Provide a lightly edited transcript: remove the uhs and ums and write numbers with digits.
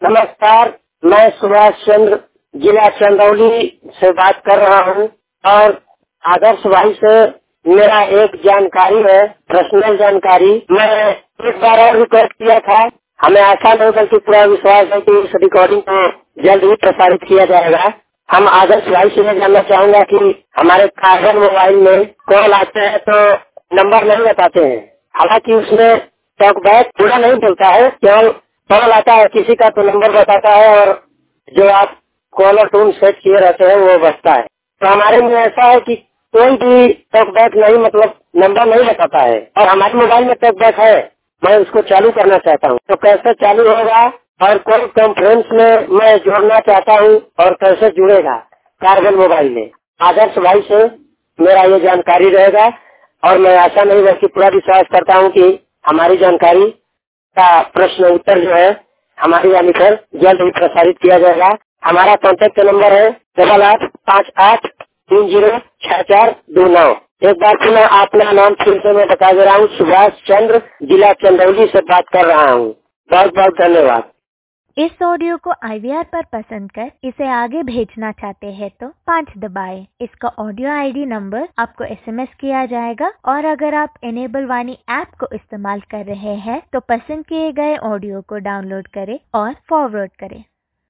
नमस्कार, मैं सुभाष चंद्र जिला चंदौली से बात कर रहा हूँ और आदर्श भाई से मेरा एक जानकारी है, पर्सनल जानकारी। मैं एक बार और रिक्वेस्ट किया था, हमें आशा नहीं बल्कि पूरा विश्वास है कि इस रिकॉर्डिंग को जल्द ही प्रसारित किया जाएगा। हम आदर्श भाई से ये जानना चाहूँगा कि हमारे कार्बन मोबाइल में कॉल आते हैं तो नंबर नहीं बताते हैं, हालांकि उसमें टॉकबैक पूरा नहीं बोलता है, केवल कॉल आता है किसी का तो नंबर बताता है और जो आप कॉलर टून सेट किए रहते हैं वो बचता है। तो हमारे में ऐसा है कि कोई भी टॉकबैक नहीं, मतलब नंबर नहीं बताता है और हमारे मोबाइल में टॉकबैक है। मैं उसको चालू करना चाहता हूँ, तो कैसे चालू होगा और कौन कॉन्फ्रेंस में मैं जोड़ना चाहता हूँ और कैसे जुड़ेगा कार्बन मोबाइल में। आदर्श भाई से मेरा ये जानकारी रहेगा और मैं आशा नहीं बल्कि पूरा विश्वास करता हूँ कि हमारी जानकारी का प्रश्न उत्तर जो है हमारी वाली पर जल्द ही प्रसारित किया जाएगा। हमारा कॉन्टेक्ट नंबर है 8858306429। एक बार पुनः अपना नाम फिर से मैं बता दे रहा हूँ, सुभाष चंद्र जिला चंदौली से बात कर रहा हूँ। बहुत बहुत धन्यवाद। इस ऑडियो को IVR पर पसंद कर इसे आगे भेजना चाहते हैं तो 5 दबाएं। इसका ऑडियो ID नंबर आपको SMS किया जाएगा और अगर आप इनेबल वाणी ऐप को इस्तेमाल कर रहे हैं तो पसंद किए गए ऑडियो को डाउनलोड करें और फॉरवर्ड करें।